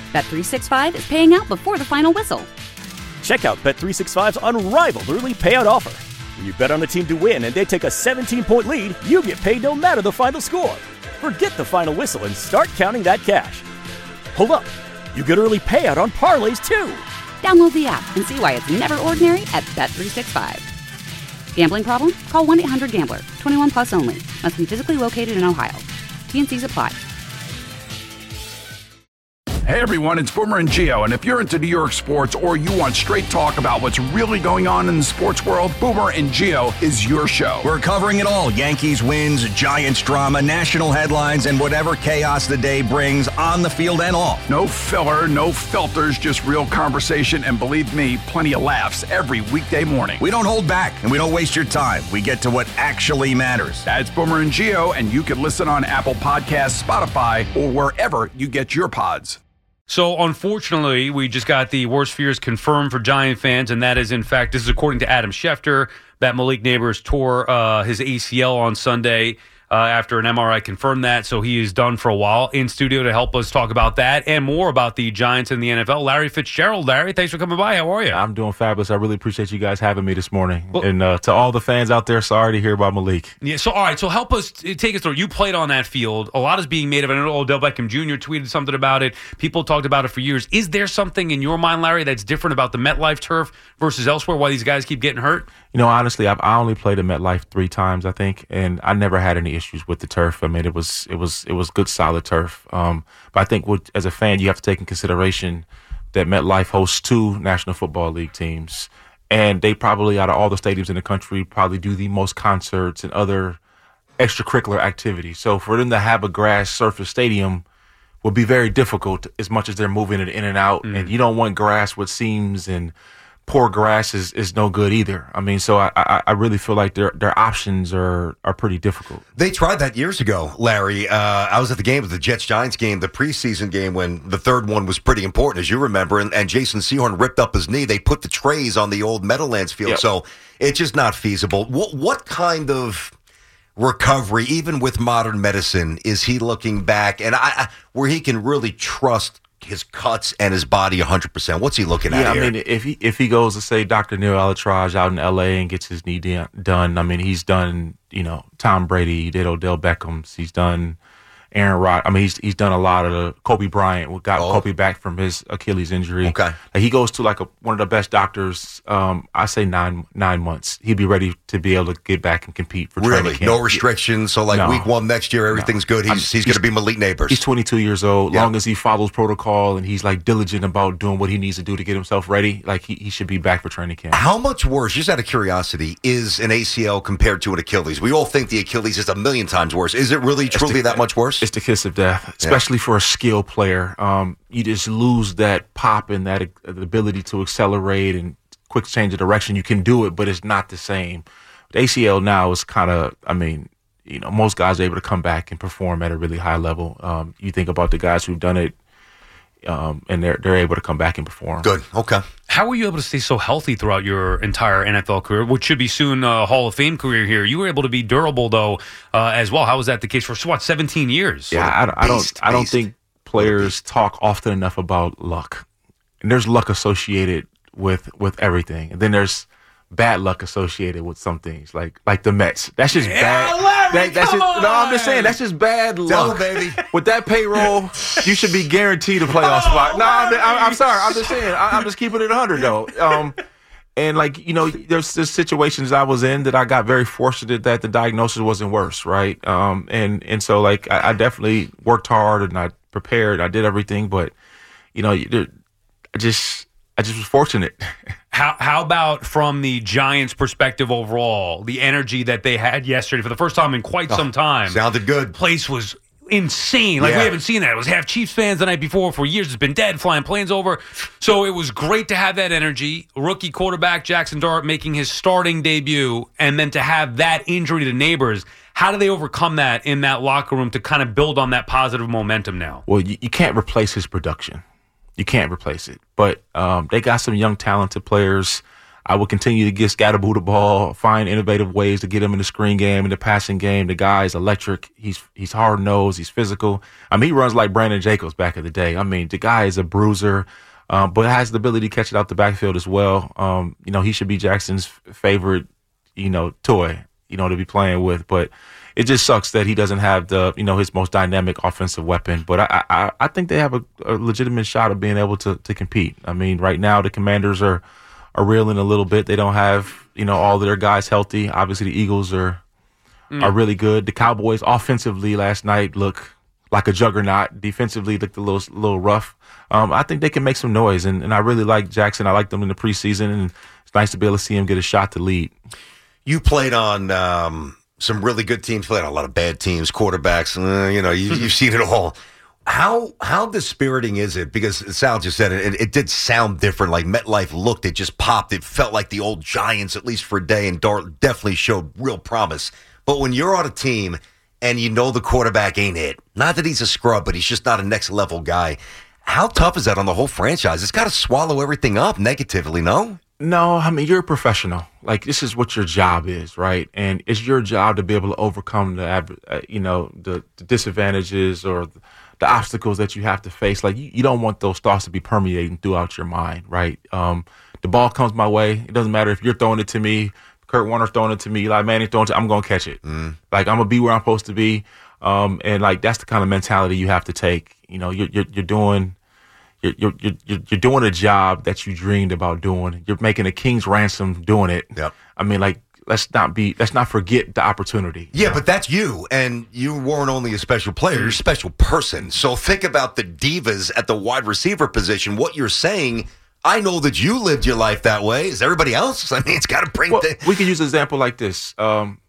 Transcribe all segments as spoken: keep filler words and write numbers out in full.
Bet three sixty-five is paying out before the final whistle. Check out Bet three sixty-five's unrivaled early payout offer. When you bet on a team to win and they take a seventeen-point lead, you get paid no matter the final score. Forget the final whistle and start counting that cash. Hold up. You get early payout on parlays, too. Download the app and see why it's never ordinary at Bet three sixty-five. Gambling problem? Call one eight hundred gambler. twenty-one plus only. Must be physically located in Ohio. T N Cs apply. Hey everyone, it's Boomer and Gio, and if you're into New York sports or you want straight talk about what's really going on in the sports world, Boomer and Gio is your show. We're covering it all. Yankees wins, Giants drama, national headlines, and whatever chaos the day brings on the field and off. No filler, no filters, just real conversation, and believe me, plenty of laughs every weekday morning. We don't hold back, and we don't waste your time. We get to what actually matters. That's Boomer and Gio, and you can listen on Apple Podcasts, Spotify, or wherever you get your pods. So, unfortunately, we just got the worst fears confirmed for Giant fans, and that is, in fact, this is according to Adam Schefter, that Malik Neighbors tore uh, his A C L on Sunday uh, after an M R I confirmed that, so he is done for a while. In studio to help us talk about that and more about the Giants and the N F L, Larry Fitzgerald. Larry, thanks for coming by. How are you? I'm doing fabulous. I really appreciate you guys having me this morning. Well, and uh, to all the fans out there, sorry to hear about Malik. Yeah, so all right, so help us, take us through. You played on that field. A lot is being made of it. I know Odell Beckham Junior tweeted something about it. People talked about it for years. Is there something in your mind, Larry, that's different about the MetLife turf versus elsewhere, why these guys keep getting hurt? You know, honestly, I've, I only played at MetLife three times, I think, and I never had any issues with the turf. I mean, it was it was it was good, solid turf. Um, but I think, what, as a fan, you have to take in consideration that MetLife hosts two National Football League teams, and they probably, out of all the stadiums in the country, probably do the most concerts and other extracurricular activities. So for them to have a grass surface stadium would be very difficult, as much as they're moving it in and out, mm. and you don't want grass with seams, and poor grass is, is no good either. I mean, so I, I I really feel like their their options are are pretty difficult. They tried that years ago, Larry. Uh, I was at the game, the Jets-Giants game, the preseason game, when the third one was pretty important, as you remember, and, and Jason Sehorn ripped up his knee. They put the trays on the old Meadowlands field, yep. So it's just not feasible. What, what kind of recovery, even with modern medicine, is he looking back, and I, I where he can really trust his cuts and his body one hundred percent? What's he looking at yeah, here? I mean, if he if he goes to, say, Doctor Neil Alatraj out in L A and gets his knee de- done, I mean, he's done, you know, Tom Brady, he did Odell Beckham's, he's done Aaron Rod. I mean, he's he's done a lot of the Kobe Bryant. Got oh. Kobe back from his Achilles injury. Okay, like he goes to like a, one of the best doctors. Um, I say nine nine months. He'd be ready to be able to get back and compete for really training camp. No restrictions. So like no. week one next year, everything's no. good. He's I mean, he's, he's going to be Malik Neighbors. He's twenty-two years old. Yeah. Long as he follows protocol and he's like diligent about doing what he needs to do to get himself ready, like he, he should be back for training camp. How much worse, just out of curiosity, is an A C L compared to an Achilles? We all think the Achilles is a million times worse. Is it really truly the, that much worse? It's the kiss of death. Especially yeah. for a skilled player. Um, you just lose that pop and that uh, the ability to accelerate and quick change of direction. You can do it, but it's not the same. The A C L now is kind of, I mean, you know, most guys are able to come back and perform at a really high level. Um, you think about the guys who've done it, um, and they're they're able to come back and perform. Good. Okay. How were you able to stay so healthy throughout your entire N F L career, which should be soon a Hall of Fame career here? You were able to be durable, though, uh, as well. How was that the case for, what, seventeen years? Yeah, I, I don't I don't think players talk often enough about luck. And there's luck associated with with everything. And then there's bad luck associated with some things, like like the Mets. That's just yeah, bad. Larry, that, that's come just, on. No, I'm just saying, that's just bad luck. Tell baby. With that payroll, you should be guaranteed a playoff spot. No, I'm, I'm, I'm sorry. I'm just saying. I, I'm just keeping it one hundred, though. Um, and, like, you know, there's, there's situations I was in that I got very fortunate that the diagnosis wasn't worse, right? Um, and, and so, like, I, I definitely worked hard and I prepared. I did everything. But, you know, I just, I just was fortunate. How how about from the Giants' perspective overall, the energy that they had yesterday for the first time in quite oh, some time? Sounded good. Place was insane. Like, yeah. we haven't seen that. It was half Chiefs fans the night before. For years, it's been dead, flying planes over. So it was great to have that energy. Rookie quarterback Jackson Dart making his starting debut, and then to have that injury to Neighbors. How do they overcome that in that locker room to kind of build on that positive momentum now? Well, you, you can't replace his production. You can't replace it. But um, they got some young, talented players. I will continue to get Scatterboo the ball, find innovative ways to get him in the screen game, in the passing game. The guy is electric. He's he's hard-nosed. He's physical. I mean, he runs like Brandon Jacobs back in the day. I mean, the guy is a bruiser, um, but has the ability to catch it out the backfield as well. Um, you know, he should be Jackson's favorite, you know, toy, you know, to be playing with. But it just sucks that he doesn't have the, you know, his most dynamic offensive weapon. But I I, I think they have a, a legitimate shot of being able to to compete. I mean, right now the Commanders are are reeling a little bit. They don't have, you know, all of their guys healthy. Obviously, the Eagles are mm. are really good. The Cowboys offensively last night look like a juggernaut. Defensively looked a little little rough. Um, I think they can make some noise, and, and I really like Jackson. I like them in the preseason, and it's nice to be able to see him get a shot to lead. You played on um, some really good teams, played on a lot of bad teams, quarterbacks. Uh, you know, you, you've seen it all. How how dispiriting is it? Because Sal just said it, it, it did sound different. Like MetLife looked, it just popped. It felt like the old Giants, at least for a day, and Dart definitely showed real promise. But when you're on a team and you know the quarterback ain't it, not that he's a scrub, but he's just not a next-level guy, how tough is that on the whole franchise? It's got to swallow everything up negatively, no? No, I mean, you're a professional. Like, this is what your job is, right? And it's your job to be able to overcome the, uh, you know, the, the disadvantages or the, the obstacles that you have to face. Like, you, you don't want those thoughts to be permeating throughout your mind, right? Um, the ball comes my way. It doesn't matter if you're throwing it to me, Kurt Warner's throwing it to me, Eli Manning throwing it to me, I'm going to catch it. Mm. Like, I'm going to be where I'm supposed to be. Um, and, like, that's the kind of mentality you have to take. You know, you're, you're, you're doing... You're, you're you're you're doing a job that you dreamed about doing. You're making a king's ransom doing it. Yep. I mean, like, let's not be let's not forget the opportunity. Yeah, know? But that's you, and you weren't only a special player, you're a special person. So think about the divas at the wide receiver position. What you're saying, I know that you lived your life that way. Is everybody else? I mean, it's got to bring. Well, the- we can use an example like this. Um,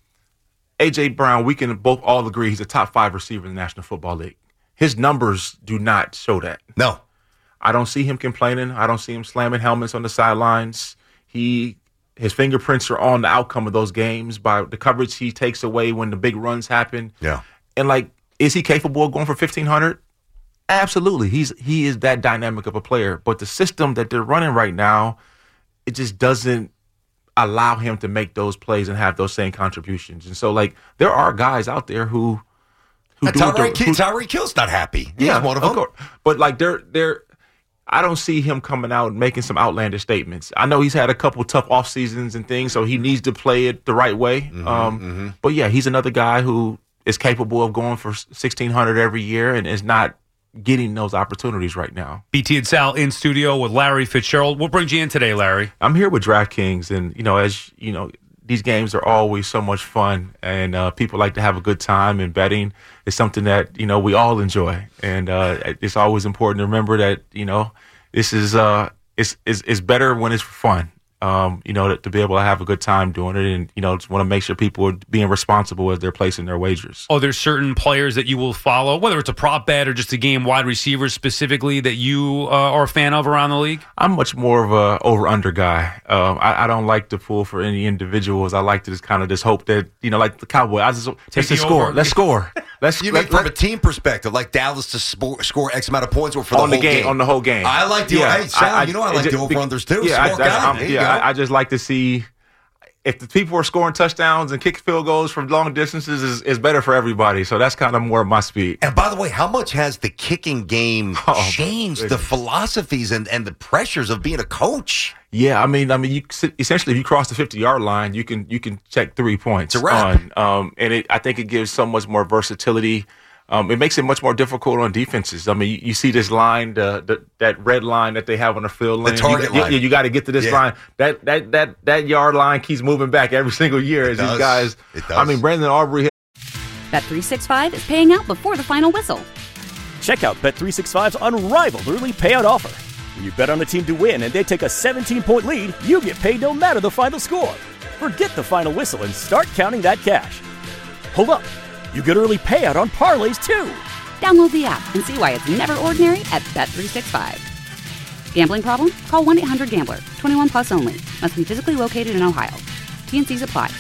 A J Brown, we can both all agree he's a top five receiver in the National Football League. His numbers do not show that. No. I don't see him complaining. I don't see him slamming helmets on the sidelines. He, his fingerprints are on the outcome of those games by the coverage he takes away when the big runs happen. Yeah. And, like, is he capable of going for fifteen hundred? Absolutely. He's he is that dynamic of a player. But the system that they're running right now, it just doesn't allow him to make those plays and have those same contributions. And so, like, there are guys out there who who do Tyreek the, who, Tyreek Hill's not happy. He's yeah, one of them. course. But, like, they're they're I don't see him coming out and making some outlandish statements. I know he's had a couple tough off seasons and things, so he needs to play it the right way. Mm-hmm, um, mm-hmm. But, yeah, he's another guy who is capable of going for sixteen hundred every year and is not getting those opportunities right now. B T and Sal in studio with Larry Fitzgerald. What brings you in today, Larry? I'm here with DraftKings, and, you know, as you know, these games are always so much fun, and uh, people like to have a good time, and betting is something that, you know, we all enjoy. And uh, it's always important to remember that, you know, this is uh, it's, it's, it's better when it's for fun. Um, you know, to, to be able to have a good time doing it, and, you know, just want to make sure people are being responsible as they're placing their wagers. Oh, there's certain players that you will follow, whether it's a prop bet or just a game wide receivers specifically that you uh, are a fan of around the league? I'm much more of a over-under guy. Um, I, I don't like to pull for any individuals. I like to just kind of just hope that, you know, like the Cowboys, I just Take let's score. over. Let's score. Let's You let, mean from let, a team perspective, like Dallas to score, score X amount of points, or for the on whole the game, on the whole game. I like the hey, Sal, you know I like just, the over-unders too. Yeah, Smart I, guy. I'm, There you yeah go. I, I just like to see if the people are scoring touchdowns and kick field goals from long distances is, is better for everybody. So that's kind of more my speed. And by the way, how much has the kicking game Oh, changed the goodness. philosophies and, and the pressures of being a coach? Yeah, I mean, I mean, you essentially if you cross the fifty-yard line, you can you can check three points. It's a wrap. On, um, and it, I think it gives so much more versatility. Um, it makes it much more difficult on defenses. I mean, you, you see this line, the, the that red line that they have on the field lane. target you, line. You, you got to get to this Yeah. line. That that that that yard line keeps moving back every single year as does. these guys. It does. I mean, Brandon Aubrey. Bet three sixty-five is paying out before the final whistle. Check out Bet three sixty-five's unrivaled early payout offer. When you bet on a team to win and they take a seventeen-point lead, you get paid no matter the final score. Forget the final whistle and start counting that cash. Hold up. You get early payout on parlays, too. Download the app and see why it's never ordinary at Bet three sixty-five. Gambling problem? Call one eight hundred gambler. twenty-one plus only. Must be physically located in Ohio. T N Cs apply.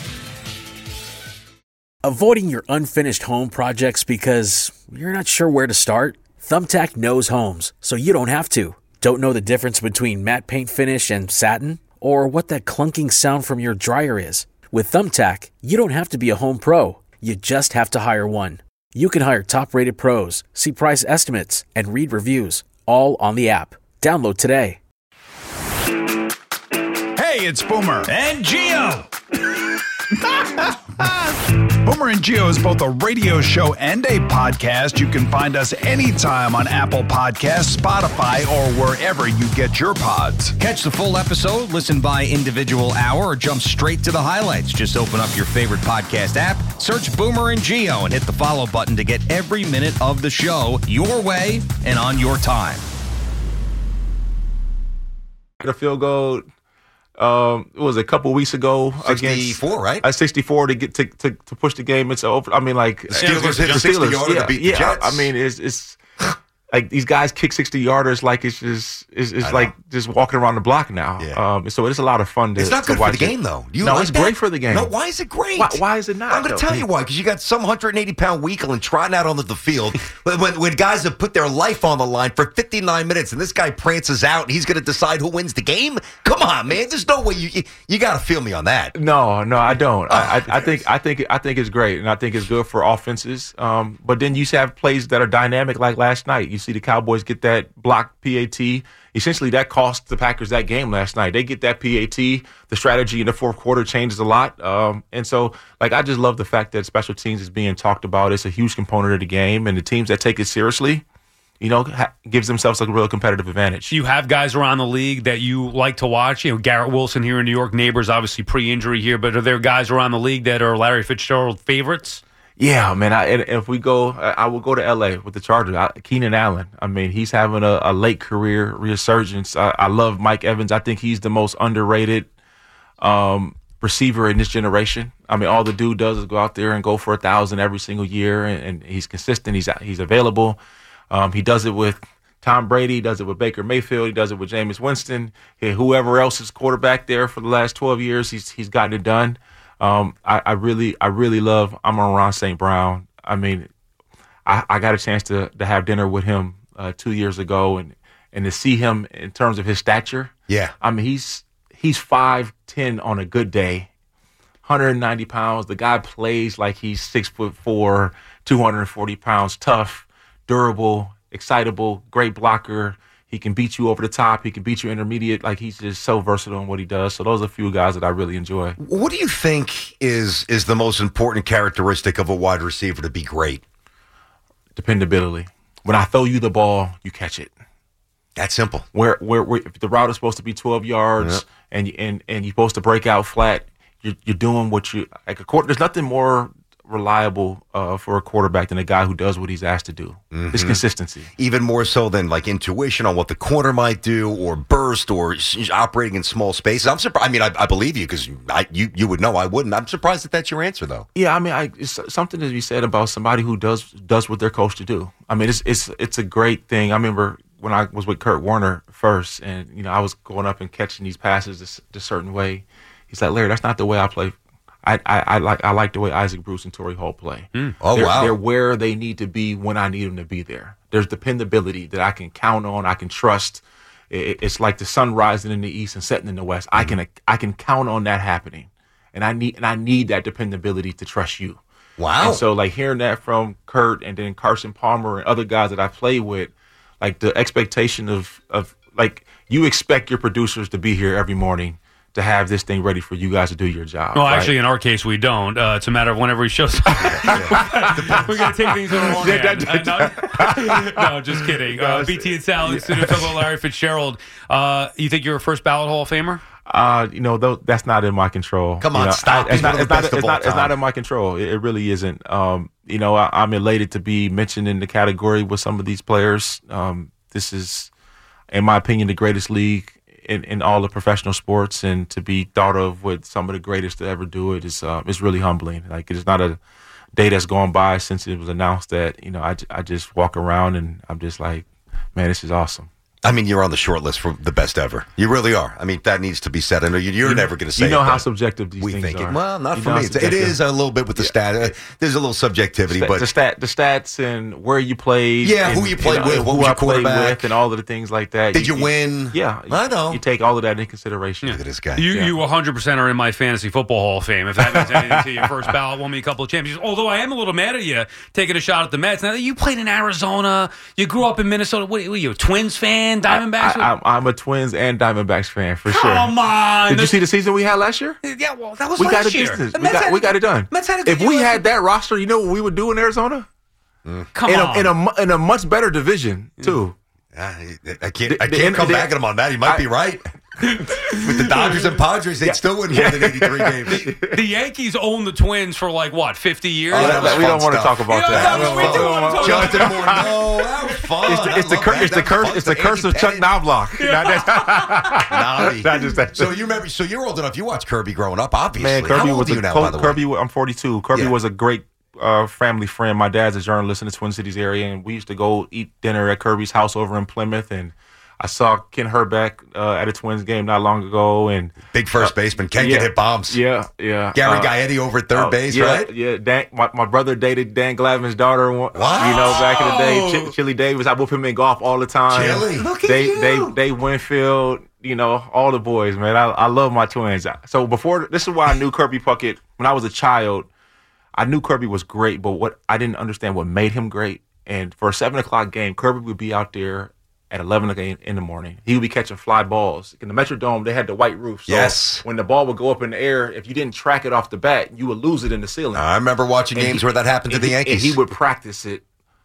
Avoiding your unfinished home projects because you're not sure where to start? Thumbtack knows homes, so you don't have to. Don't know the difference between matte paint finish and satin? or what that clunking sound from your dryer is. With Thumbtack, you don't have to be a home pro. You just have to hire one. You can hire top-rated pros, see price estimates, and read reviews, all on the app. Download today. Hey, it's Boomer And Gio. Boomer and Gio is both a radio show and a podcast. You can find us anytime on Apple Podcasts, Spotify, or wherever you get your pods. Catch the full episode, listen by individual hour, or jump straight to the highlights. Just open up your favorite podcast app, search Boomer and Gio, and hit the follow button to get every minute of the show your way and on your time. The field goal. Um, it was a couple weeks ago sixty-four, against, right? At sixty-four to get to, to to push the game. It's over. I mean, like the Steelers hit a sixty-yarder yeah, to beat yeah, the Jets. I, I mean, it's it's like these guys kick sixty-yarders like it's just it's, it's like just walking around the block now. Yeah. Um, so it's a lot of fun to It's not to good for watch the it. game, though. Do you no, like it's that? great for the game. No, why is it great? Why, why is it not? I'm going to though? tell you why. Because you got some one hundred eighty pound weakling trotting out onto the field when, when, when guys have put their life on the line for fifty-nine minutes, and this guy prances out, and he's going to decide who wins the game? Come on, man. There's no way you you, you got to feel me on that. No, no, I don't. Oh, I, I, I think I think I think it's great, and I think it's good for offenses. Um, but then you have plays that are dynamic, like last night. You see the Cowboys get that block P A T. Essentially, that cost the Packers that game last night. They get that P A T. The strategy in the fourth quarter changes a lot. Um, and so, like, I just love the fact that special teams is being talked about. It's a huge component of the game, and the teams that take it seriously, you know, ha- gives themselves a real competitive advantage. You have guys around the league that you like to watch. You know, Garrett Wilson here in New York, Neighbors, obviously pre-injury here, but are there guys around the league that are Larry Fitzgerald favorites? Yeah, man. I, and if we go, I will go to L A with the Chargers. I, Keenan Allen. I mean, he's having a, a late career resurgence. I, I love Mike Evans. I think he's the most underrated um, receiver in this generation. I mean, all the dude does is go out there and go for a thousand every single year, and, and he's consistent. He's he's available. Um, he does it with Tom Brady. He does it with Baker Mayfield. He does it with Jameis Winston. He, whoever else is quarterback there for the last twelve years, he's he's gotten it done. Um, I, I really, I really love Amon-Ra Saint Brown. I mean, I, I got a chance to to have dinner with him uh, two years ago, and and to see him in terms of his stature. Yeah, I mean, he's he's five ten on a good day, one hundred ninety pounds. The guy plays like he's six foot four, two hundred forty pounds, tough, durable, excitable, great blocker. He can beat you over the top. He can beat you intermediate. Like, he's just so versatile in what he does. So those are a few guys that I really enjoy. What do you think is is the most important characteristic of a wide receiver to be great? Dependability. When I throw you the ball, you catch it. That's simple. Where where, where if the route is supposed to be twelve yards, Yep. and and and you're supposed to break out flat, you're, you're doing what you like. A quarter, there's nothing more reliable uh, for a quarterback than a guy who does what he's asked to do. Mm-hmm. It's consistency. Even more so than like intuition on what the corner might do, or burst, or s- operating in small spaces. I'm surprised. I mean, I, I believe you because I you you would know. I wouldn't. I'm surprised that that's your answer, though. Yeah, I mean, I, it's something to be said about somebody who does does what they're coached to do. I mean, it's it's it's a great thing. I remember when I was with Kurt Warner first, and you know, I was going up and catching these passes this, this certain way. He's like, Larry, that's not the way I play. I, I, I like I like the way Isaac Bruce and Torrey Holt play. Mm. Oh, they're, wow. They're where they need to be when I need them to be there. There's dependability that I can count on. I can trust. It, it's like the sun rising in the east and setting in the west. Mm-hmm. I can I can count on that happening, and I need and I need that dependability to trust you. Wow. And so, like, hearing that from Kurt and then Carson Palmer and other guys that I play with, like, the expectation of of like, you expect your producers to be here every morning to have this thing ready for you guys to do your job. Well, right? actually, in our case, we don't. Uh, it's a matter of whenever he shows up. We're going to take things in our own hand. Uh, no, no, just kidding. Uh, B T and Sal, yeah. Studio fellow Larry Fitzgerald. Uh, you think you're a first ballot Hall of Famer? Uh, you know, th- that's not in my control. Come on, you know, stop. I, it's, not, He's it's, one not, of the it's, best not, of all it's not time. in my control. It, it really isn't. Um, you know, I, I'm elated to be mentioned in the category with some of these players. Um, this is, in my opinion, the greatest league in, in all of professional sports, and to be thought of with some of the greatest to ever do it is uh, it's really humbling. Like, it's not a day that's gone by since it was announced that, you know, I, I just walk around and I'm just like, man, this is awesome. I mean, you're on the short list for the best ever. You really are. I mean, that needs to be said. I know you're never going to say. You know it, how subjective these we things think are. It. Well, not you for me. It's, it is a little bit with the yeah. stat. Uh, there's a little subjectivity, the, but the stat, the stats, and where you played. Yeah, and, who you played and, with, and what who was I your played quarterback, with, and all of the things like that. Did you, you win? Yeah, I know. You take all of that into consideration. Yeah. Look at this guy. You, Yeah. you one hundred percent are in my fantasy football Hall of Fame. If that means anything to you, first ballot, won me a couple of championships. Although I am a little mad at you taking a shot at the Mets. Now you played in Arizona, you grew up in Minnesota. What, what are you, a Twins fan, Diamondbacks? I, I, I'm a Twins and Diamondbacks fan for sure. Come on! Did you see the season we had last year? Yeah, well, that was We last got it. year. Business. The We Mets got, had we a- got it done. Mets had a good If we year. had that roster, you know what we would do in Arizona? Come in on. A, in a mu- in a much better division too. I, I can't. I The- the- can't come the- back at him on that. He might I- be right. With the Dodgers and Padres, they'd still win more than eighty-three games. The Yankees own the Twins for like what, fifty years? Oh, that was we fun don't want to stuff. talk about You know, that. that was- we do want to talk about Jonathan Moore, no, that was fun. It's the, it's the, I cur- love it's the that. curse. That It's the was curse fun. of Chuck Andy Knobloch. Not that- Nobby. Not just that. So you remember? So you're old enough. You watched Kirby growing up, obviously. Man, How Kirby old was are you a now, Col- by the way? Kirby. I'm forty-two. Kirby Yeah. was a great uh, family friend. My dad's a journalist in the Twin Cities area, and we used to go eat dinner at Kirby's house over in Plymouth. And I saw Ken Herbeck uh, at a Twins game not long ago, and Big first baseman. Ken yeah, can hit bombs. Yeah, yeah. Gary Uh, Gaetti over at third oh, base, yeah, right? Yeah, Dan, my, my brother dated Dan Glavin's daughter. Wow. Wow. You know, back in the day, Ch- Chili Davis. I whoop him in golf all the time. Chili. Look at they, you. They, they Winfield. You know, all the boys, man. I, I love my Twins. So before, this is why I knew Kirby Puckett when I was a child. I knew Kirby was great, but what I didn't understand what made him great. And for a seven o'clock game, Kirby would be out there at eleven o'clock in the morning. He would be catching fly balls. In the Metrodome, they had the white roof. So Yes. when the ball would go up in the air, if you didn't track it off the bat, you would lose it in the ceiling. I remember watching And games he- where that happened to and the he- Yankees. And he would practice it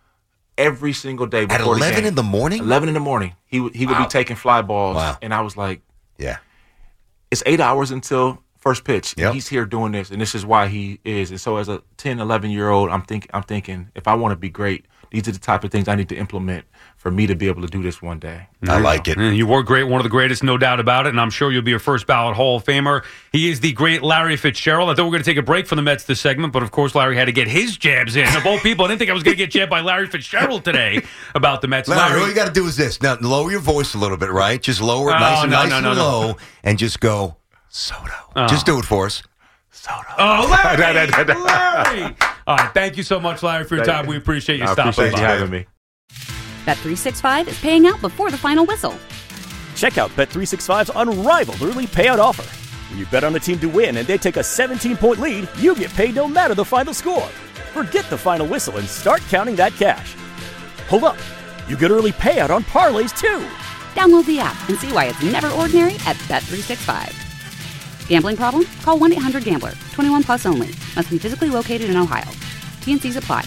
every single day before At the eleven game. in the morning? eleven in the morning. He would he would Wow. be taking fly balls. Wow. And I was like, Yeah. it's eight hours until first pitch. Yep. And he's here doing this, and this is why he is. And so as a ten, eleven-year-old, I'm, think, I'm thinking, if I want to be great, these are the type of things I need to implement for me to be able to do this one day. I like it. And you were great, one of the greatest, no doubt about it, and I'm sure you'll be a first ballot Hall of Famer. He is the great Larry Fitzgerald. I thought we were going to take a break from the Mets this segment, but of course Larry had to get his jabs in. Of all people, I didn't think I was going to get jabbed by Larry Fitzgerald today about the Mets. Larry, all you got to do is this. Now, lower your voice a little bit, right? Just lower it Oh, nice and no, nice no, and no, no. low, and just go, Soto. Just do it for us. Soto. Oh, Larry! Larry! All right, thank you so much, Larry, for your time. We appreciate you I stopping appreciate by. you having me. Bet three sixty-five is paying out before the final whistle. Check out Bet three sixty-five's unrivaled early payout offer. When you bet on a team to win and they take a seventeen-point lead, you get paid no matter the final score. Forget the final whistle and start counting that cash. Hold up. You get early payout on parlays, too. Download the app and see why it's never ordinary at Bet three sixty-five. Gambling problem? Call one eight hundred gambler. twenty-one plus only. Must be physically located in Ohio. T N Cs apply.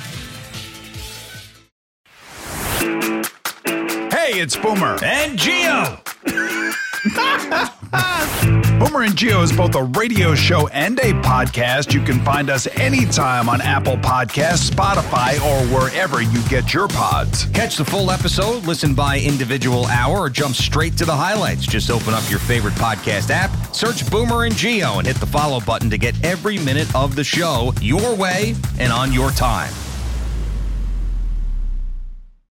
Hey, it's Boomer. And Geo. Boomer and Geo is both a radio show and a podcast. You can find us anytime on Apple Podcasts, Spotify, or wherever you get your pods. Catch the full episode, listen by individual hour, or jump straight to the highlights. Just open up your favorite podcast app, search Boomer and Geo, and hit the follow button to get every minute of the show your way and on your time.